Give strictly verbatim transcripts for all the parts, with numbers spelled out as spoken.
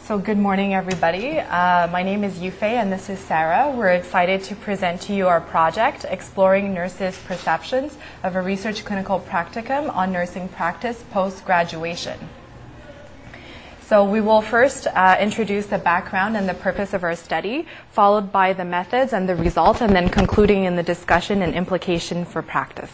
So good morning, everybody. Uh, my name is Yufei, and this is Sarah. We're excited to present to you our project, Exploring Nurses' Perceptions of a Research Clinical Practicum on Nursing Practice Post-Graduation. So we will first uh, introduce the background and the purpose of our study, followed by the methods and the results, and then concluding in the discussion and implication for practice.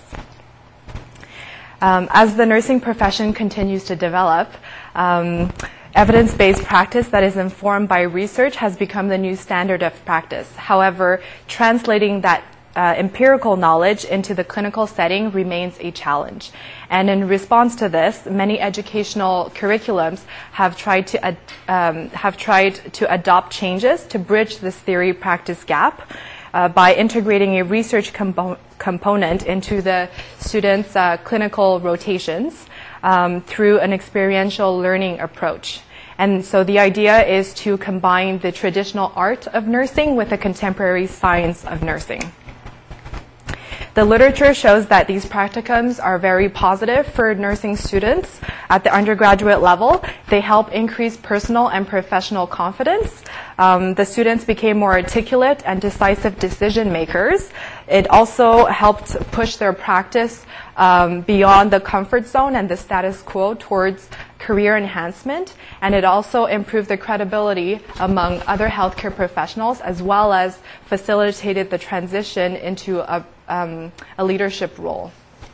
Um, as the nursing profession continues to develop, um, evidence-based practice that is informed by research has become the new standard of practice. However, translating that uh, empirical knowledge into the clinical setting remains a challenge. And in response to this, many educational curriculums have tried to ad- um, have tried to adopt changes to bridge this theory-practice gap uh, by integrating a research compo- component into the students' uh, clinical rotations um, through an experiential learning approach. And so the idea is to combine the traditional art of nursing with the contemporary science of nursing. The literature shows that these practicums are very positive for nursing students at the undergraduate level. They help increase personal and professional confidence. Um, the students became more articulate and decisive decision makers. It also helped push their practice um, beyond the comfort zone and the status quo towards career enhancement, and it also improved the credibility among other healthcare professionals, as well as facilitated the transition into a, um, a leadership role.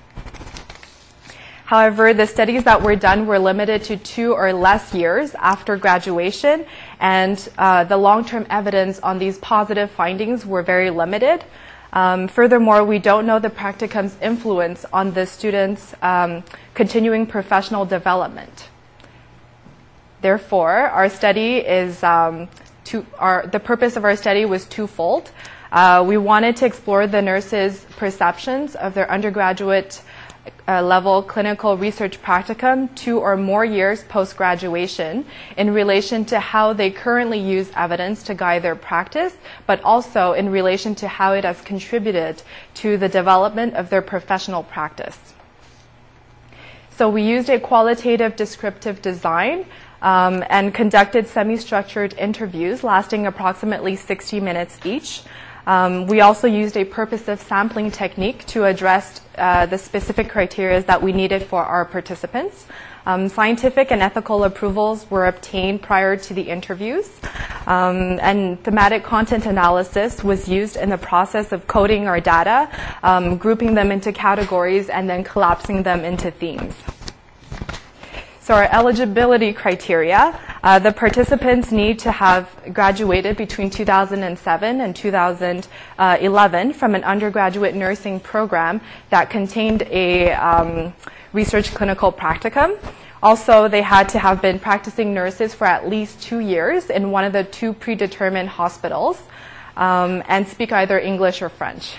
However, the studies that were done were limited to two or less years after graduation, and uh, the long-term evidence on these positive findings were very limited. Um, furthermore, we don't know the practicum's influence on the students' um, continuing professional development. Therefore, our study is um, to our, the purpose of our study was twofold. Uh, we wanted to explore the nurses' perceptions of their undergraduate uh, level clinical research practicum two or more years post-graduation in relation to how they currently use evidence to guide their practice, but also in relation to how it has contributed to the development of their professional practice. So we used a qualitative descriptive design Um, and conducted semi-structured interviews lasting approximately sixty minutes each. Um, we also used a purposive sampling technique to address uh, the specific criteria that we needed for our participants. Um, scientific and ethical approvals were obtained prior to the interviews, um, and thematic content analysis was used in the process of coding our data, um, grouping them into categories, and then collapsing them into themes. So our eligibility criteria, uh, the participants need to have graduated between two thousand seven and two thousand eleven from an undergraduate nursing program that contained a um, research clinical practicum. Also, they had to have been practicing nurses for at least two years in one of the two predetermined hospitals um, and speak either English or French.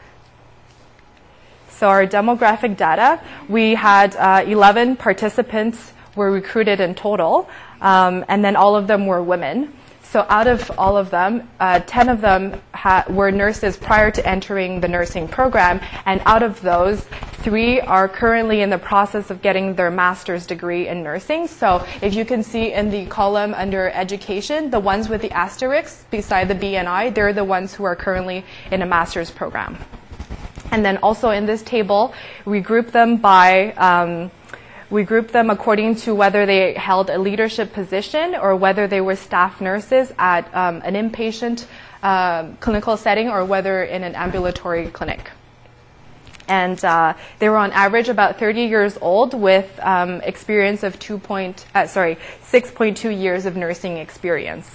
So our demographic data, we had uh, eleven participants were recruited in total, um, and then all of them were women. So out of all of them, uh, ten of them ha- were nurses prior to entering the nursing program, and out of those, three are currently in the process of getting their master's degree in nursing. So if you can see in the column under education, the ones with the asterisks beside the B and I, they're the ones who are currently in a master's program. And then also in this table, we group them by um, We grouped them according to whether they held a leadership position or whether they were staff nurses at um, an inpatient uh, clinical setting or whether in an ambulatory clinic. And uh, they were on average about thirty years old with um, experience of two point, uh, sorry, six point two years of nursing experience.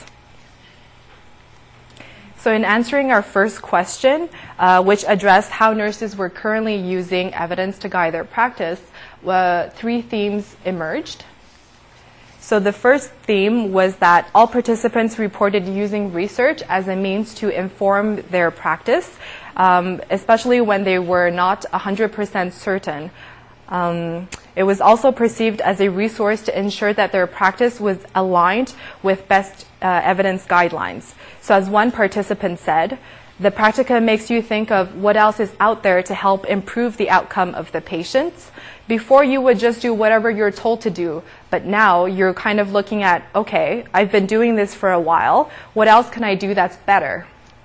So in answering our first question, uh, which addressed how nurses were currently using evidence to guide their practice, uh, three themes emerged. So the first theme was that all participants reported using research as a means to inform their practice, um, especially when they were not one hundred percent certain. Um, it was also perceived as a resource to ensure that their practice was aligned with best uh, evidence guidelines. So as one participant said, The practicum makes you think of what else is out there to help improve the outcome of the patients. Before, you would just do whatever you're told to do, but now you're kind of looking at, okay, I've been doing this for a while. What else can I do that's better?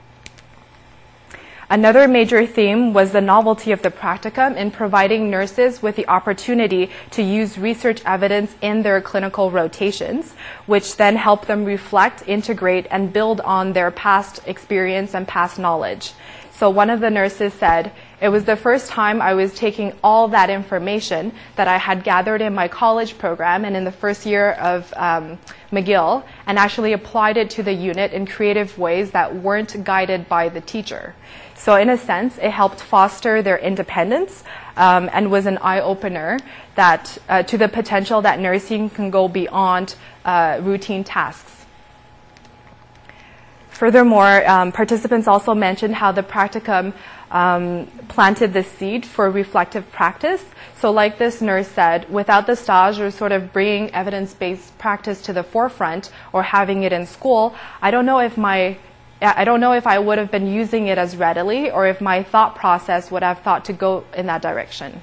Another major theme was the novelty of the practicum in providing nurses with the opportunity to use research evidence in their clinical rotations, which then help them reflect, integrate, and build on their past experience and past knowledge. So one of the nurses said, "It was the first time I was taking all that information that I had gathered in my college program and in the first year of um, McGill and actually applied it to the unit in creative ways that weren't guided by the teacher." So in a sense, it helped foster their independence um, and was an eye-opener that uh, to the potential that nursing can go beyond uh, routine tasks. Furthermore, um, participants also mentioned how the practicum um, planted the seed for reflective practice. So like this nurse said, without the stage or sort of bringing evidence-based practice to the forefront or having it in school, I don't know if my I don't know if I would have been using it as readily or if my thought process would have thought to go in that direction.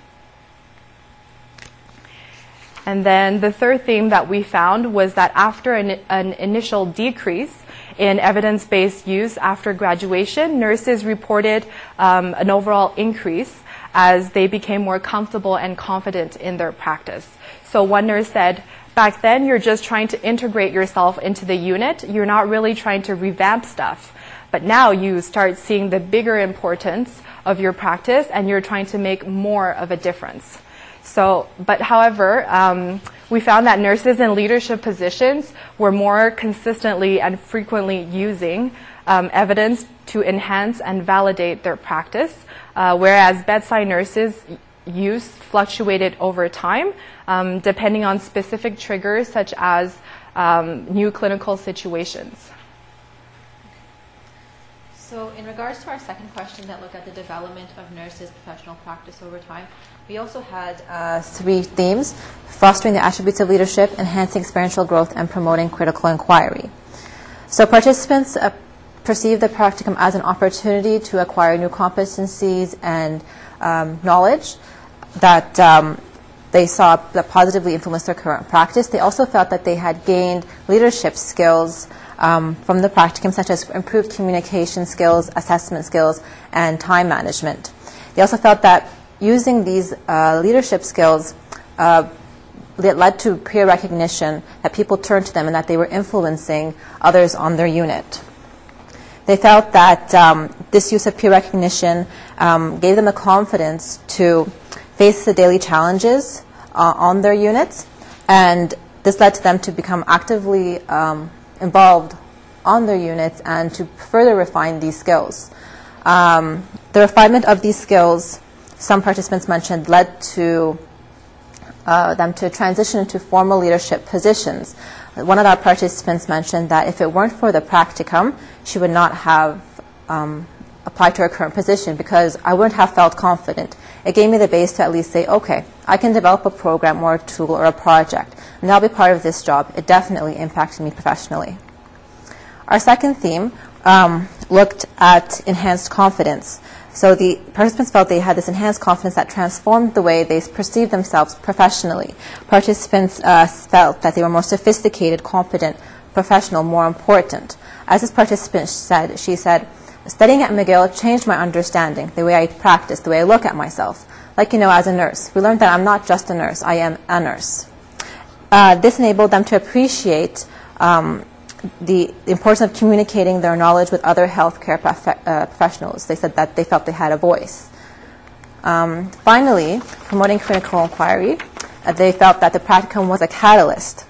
And then the third theme that we found was that after an, an initial decrease in evidence-based use after graduation, nurses reported um, an overall increase as they became more comfortable and confident in their practice. So one nurse said, "Back then, you're just trying to integrate yourself into the unit. You're not really trying to revamp stuff. But now you start seeing the bigger importance of your practice and you're trying to make more of a difference." So, but however, um, we found that nurses in leadership positions were more consistently and frequently using um, evidence to enhance and validate their practice, uh, whereas bedside nurses' use fluctuated over time, um, depending on specific triggers such as um, new clinical situations. So in regards to our second question that looked at the development of nurses' professional practice over time, we also had uh, three themes: fostering the attributes of leadership, enhancing experiential growth, and promoting critical inquiry. So participants uh, perceived the practicum as an opportunity to acquire new competencies and um, knowledge that um, they saw that positively influenced their current practice. They also felt that they had gained leadership skills um, from the practicum, such as improved communication skills, assessment skills, and time management. They also felt that using these uh, leadership skills uh, it led to peer recognition, that people turned to them and that they were influencing others on their unit. They felt that um, this use of peer recognition um, gave them the confidence to face the daily challenges uh, on their units, and this led to them to become actively um, involved on their units and to further refine these skills. Um, the refinement of these skills, some participants mentioned, led to uh, them to transition into formal leadership positions. One of our participants mentioned that if it weren't for the practicum, she would not have um, applied to her current position because I wouldn't have felt confident. It gave me the base to at least say, okay, I can develop a program or a tool or a project, and I'll be part of this job. It definitely impacted me professionally. Our second theme um, looked at enhanced confidence. So the participants felt they had this enhanced confidence that transformed the way they perceived themselves professionally. Participants uh, felt that they were more sophisticated, competent, professional, more important. As this participant said, she said, "Studying at McGill changed my understanding, the way I practice, the way I look at myself. Like, you know, as a nurse, we learned that I'm not just a nurse, I am a nurse." Uh, this enabled them to appreciate um, the importance of communicating their knowledge with other healthcare prof uh, professionals. They said that they felt they had a voice. Um, finally, promoting critical inquiry, uh, they felt that the practicum was a catalyst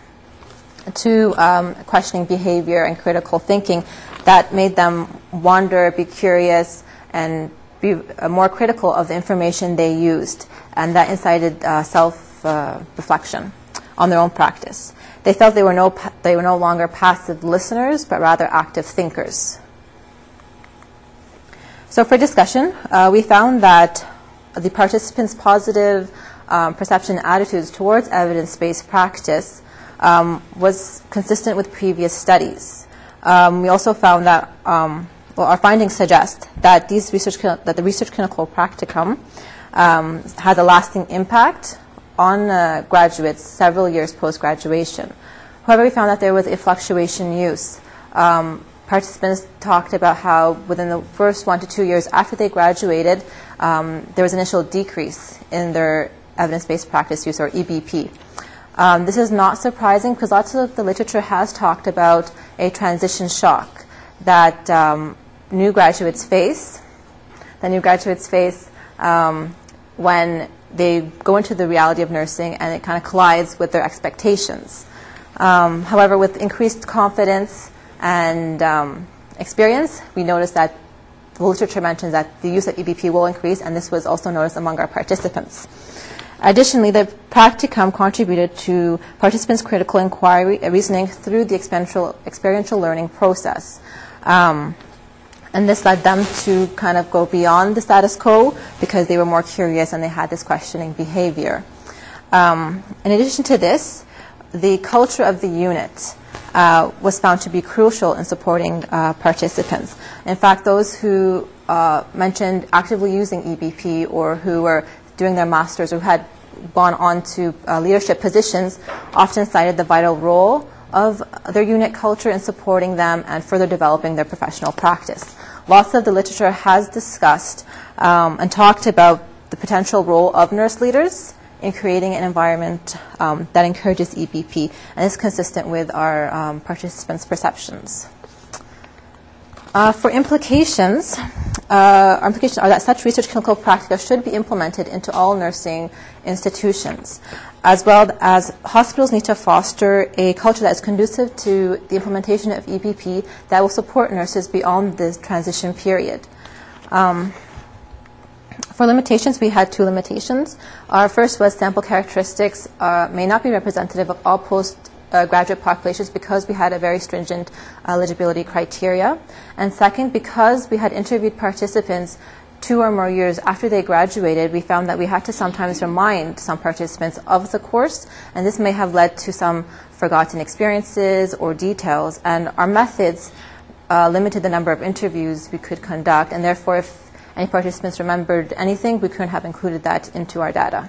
to um, questioning behavior and critical thinking that made them wonder, be curious, and be uh, more critical of the information they used, and that incited uh, self-reflection uh, on their own practice. They felt they were, no, they were no longer passive listeners, but rather active thinkers. So for discussion, uh, we found that the participants' positive um, perception and attitudes towards evidence-based practice um, was consistent with previous studies. Um, we also found that um, well, our findings suggest that these research that the research clinical practicum um, has a lasting impact on uh, graduates several years post-graduation. However, we found that there was a fluctuation use. Um, participants talked about how within the first one to two years after they graduated, um, there was an initial decrease in their evidence-based practice use, or E B P. Um, this is not surprising because lots of the literature has talked about a transition shock that um, new graduates face, that new graduates face um, when they go into the reality of nursing, and it kind of collides with their expectations. Um, however, with increased confidence and um, experience, we noticed that the literature mentions that the use of E B P will increase, and this was also noticed among our participants. Additionally, the practicum contributed to participants' critical inquiry uh, reasoning through the experiential, experiential learning process. Um, and this led them to kind of go beyond the status quo because they were more curious and they had this questioning behavior. Um, in addition to this, the culture of the unit uh, was found to be crucial in supporting uh, participants. In fact, those who uh, mentioned actively using E B P or who were doing their masters or who had gone on to uh, leadership positions often cited the vital role of their unit culture in supporting them and further developing their professional practice. Lots of the literature has discussed um, and talked about the potential role of nurse leaders in creating an environment um, that encourages E B P, and is consistent with our um, participants' perceptions. Uh, for implications, uh, our implications are that such research clinical practica should be implemented into all nursing institutions, as well as hospitals need to foster a culture that is conducive to the implementation of E B P that will support nurses beyond this transition period. Um, for limitations, we had two limitations. Our first was sample characteristics uh, may not be representative of all post Uh, graduate populations because we had a very stringent eligibility criteria. And second, because we had interviewed participants two or more years after they graduated, we found that we had to sometimes remind some participants of the course, and this may have led to some forgotten experiences or details. And our methods uh, limited the number of interviews we could conduct, and therefore if any participants remembered anything, we couldn't have included that into our data.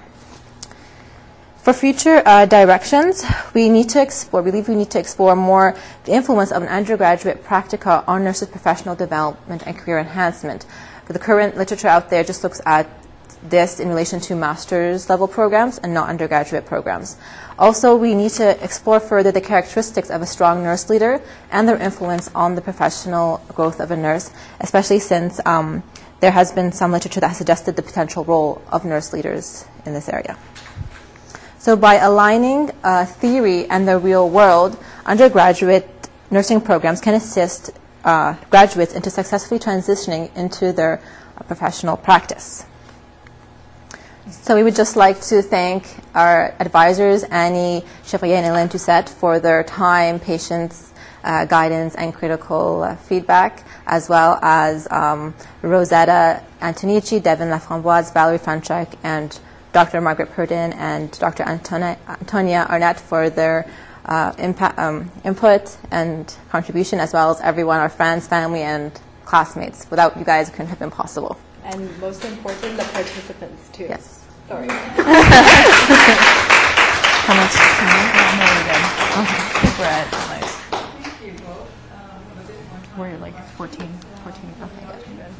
For future uh, directions, we need to explore, we believe we need to explore more the influence of an undergraduate practica on nurses' professional development and career enhancement. The current literature out there just looks at this in relation to master's level programs and not undergraduate programs. Also, we need to explore further the characteristics of a strong nurse leader and their influence on the professional growth of a nurse, especially since um, there has been some literature that has suggested the potential role of nurse leaders in this area. So by aligning uh, theory and the real world, undergraduate nursing programs can assist uh, graduates into successfully transitioning into their uh, professional practice. So we would just like to thank our advisors, Annie Chevrier and Hélène Doucette, for their time, patience, uh, guidance, and critical uh, feedback, as well as um, Rosetta Antonici, Devin Laframboise, Valerie Franchak, and Doctor Margaret Purdon and Doctor Antonia, Antonia Arnett for their uh, impact, um, input and contribution, as well as everyone, our friends, family, and classmates. Without you guys, it couldn't have been possible. And most important, the participants, too. Yes. Sorry. How much time? No, we're good. Okay. I think we're at, like, Thank you both. Um, a bit more time. we're like fourteen, fourteen. Okay, good. good.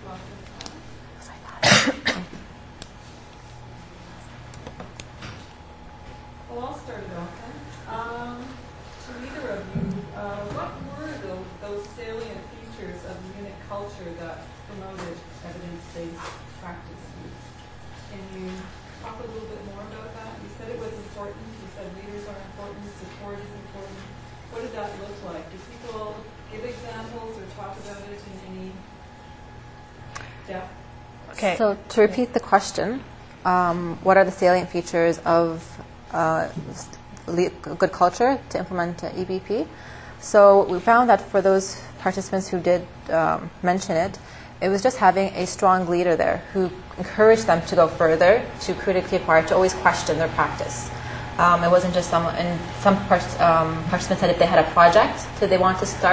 Well, I'll start it off then. Um, to either of you, uh, what were the, those salient features of the unit culture that promoted evidence-based practice use? Can you talk a little bit more about that? You said it was important. You said leaders are important. Support is important. What did that look like? Did people give examples or talk about it in any depth? Okay. So to repeat the question, um, what are the salient features of uh, good culture to implement uh, E B P? So we found that for those participants who did um, mention it, it was just having a strong leader there who encouraged them to go further, to critically acquire, to always question their practice. Um, it wasn't just someone, and some part, um, participants said if they had a project that they want to start,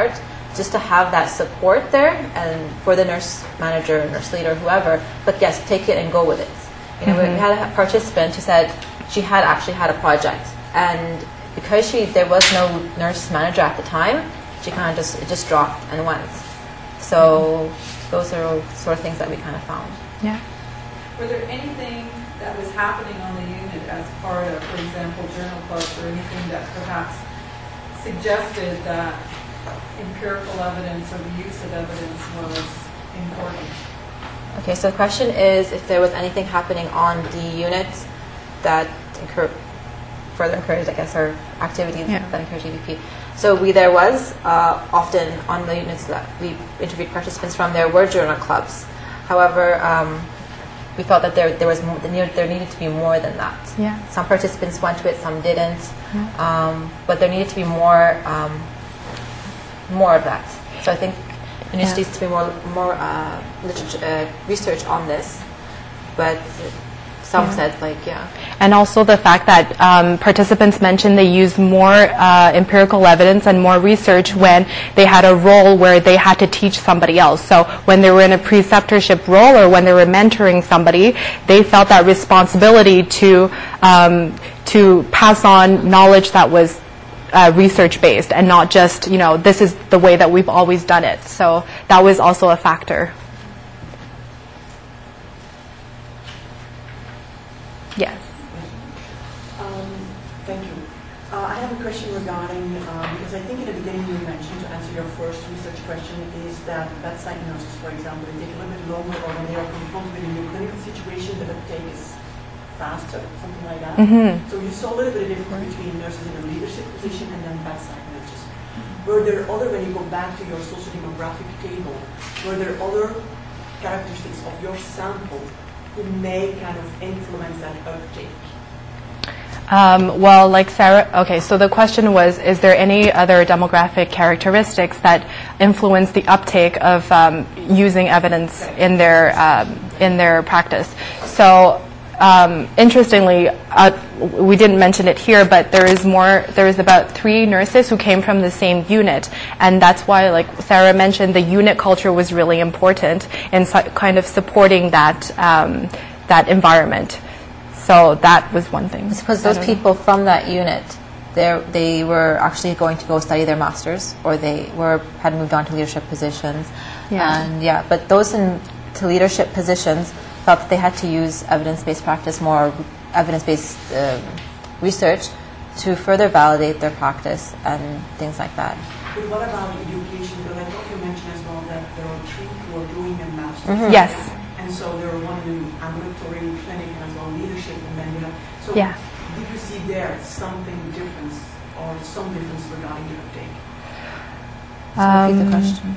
just to have that support there, and for the nurse manager, nurse leader, whoever. But yes, take it and go with it. You know, mm-hmm. we had a participant who said she had actually had a project, and because she there was no nurse manager at the time, she kind of just it just dropped and went. So mm-hmm. those are all sort of things that we kind of found. Yeah. Were there anything that was happening on the unit as part of, for example, journal clubs, or anything that perhaps suggested that empirical evidence or the use of evidence was important? Okay, so the question is if there was anything happening on the unit that encourage, further encouraged, I guess, our activities yeah. that encourage E V P. So we there was uh, often on the units that we interviewed participants from, there were journal clubs. However, um, we felt that there there was more, there needed to be more than that. Yeah. Some participants went to it, some didn't, yeah. um, but there needed to be more um, more of that. So I think there needs yeah. to be more more uh, literature, uh, research on this. But some yeah. said like yeah. And also the fact that um, participants mentioned they used more uh, empirical evidence and more research when they had a role where they had to teach somebody else. So when they were in a preceptorship role or when they were mentoring somebody, they felt that responsibility to um, to pass on knowledge that was uh, research-based and not just, you know, this is the way that we've always done it. So that was also a factor. Yes. Um, thank you. Uh, I have a question regarding, uh, because I think in the beginning you mentioned, to answer your first research question, is that bedside nurses, for example, they take a little bit longer, or when they are confronted with a new clinical situation, the uptake is faster, something like that. Mm-hmm. So you saw a little bit of difference between nurses in a leadership position and then bedside nurses. Were there other, when you go back to your social demographic table, were there other characteristics of your sample who may kind of influence that uptake? Um, well, like Sarah, okay, so the question was, is there any other demographic characteristics that influence the uptake of um, using evidence in their, um, in their practice? So, um, interestingly, uh, we didn't mention it here, but there is more, there is about three nurses who came from the same unit, and that's why, like Sarah mentioned, the unit culture was really important in su- kind of supporting that, um, that environment. So that was one thing. I suppose those people from that unit, they were actually going to go study their masters, or they were had moved on to leadership positions. Yeah. And yeah, but those in to leadership positions felt that they had to use evidence-based practice, more evidence-based um, research to further validate their practice and things like that. But what about education? Because I thought you mentioned as well that there are three who are doing a master's. Mm-hmm. Yes. And so there are one in ambulatory clinic and as well leadership, and then you know. So yeah. did you see there something difference or some difference regarding the uptake? So repeat the question.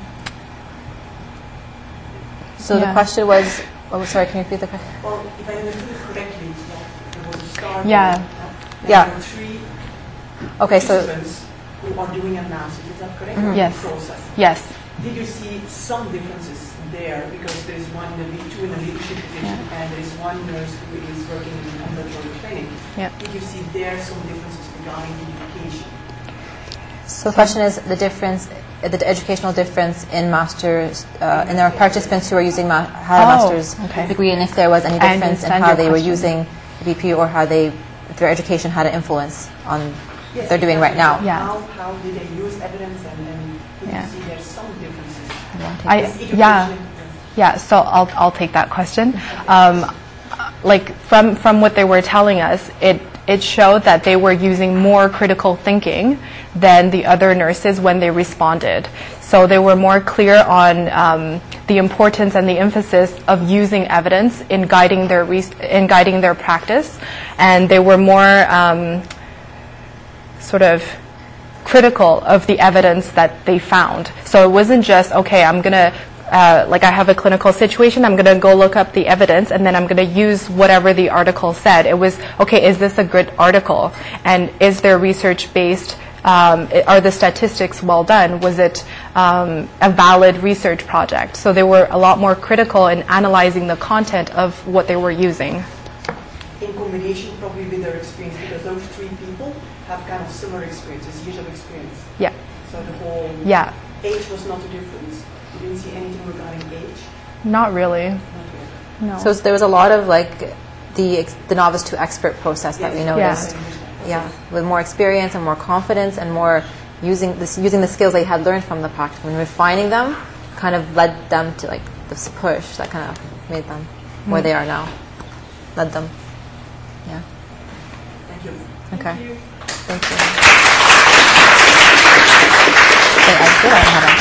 So yeah. the question was, oh sorry, can you repeat the question? Well, if I understood it correctly, well, there was a start. Yeah. There yeah. are three okay, so who are doing a master's, is that correct? Mm-hmm. Yes. Process. Yes. Did you see some differences there? Because there is one in the lead, two in the leadership position, yeah. and there is one nurse who is working in an ambulatory clinic. Yeah. Did you see there some differences regarding the education? So the question is the difference, the educational difference in masters, uh, in our participants who are using ma- had a oh, master's okay. degree, and if there was any I difference in understand how your they were question. using V P or how they, if their education had an influence on Yes, what they're doing right exactly. now. Yeah. How, how did they use evidence, and, and did Yeah. you see there's some differences? I, Is education- yeah. Yeah, so I'll I'll take that question. Um, like from from what they were telling us, it it showed that they were using more critical thinking than the other nurses when they responded. So they were more clear on um, the importance and the emphasis of using evidence in guiding their re- in guiding their practice, and they were more um, sort of critical of the evidence that they found. So it wasn't just, okay, I'm going to Uh, like I have a clinical situation, I'm going to go look up the evidence, and then I'm going to use whatever the article said. It was, okay, is this a good article? And is there research based? Um, are the statistics well done? Was it um, a valid research project? So they were a lot more critical in analyzing the content of what they were using. In combination probably with their experience, because those three people have kind of similar experiences, years of experience. Yeah. So the whole Yeah. age was not a difference. You didn't see anything regarding age. Not really. Not really. No. So there was a lot of like the ex- the novice to expert process that we Yes. noticed. Yeah, with more experience and more confidence and more using this using the skills they had learned from the practicum and refining them, kind of led them to like this push that kind of made them where they are now. Led them. Yeah. Thank you. Okay. Thank you. Wait, I did I had a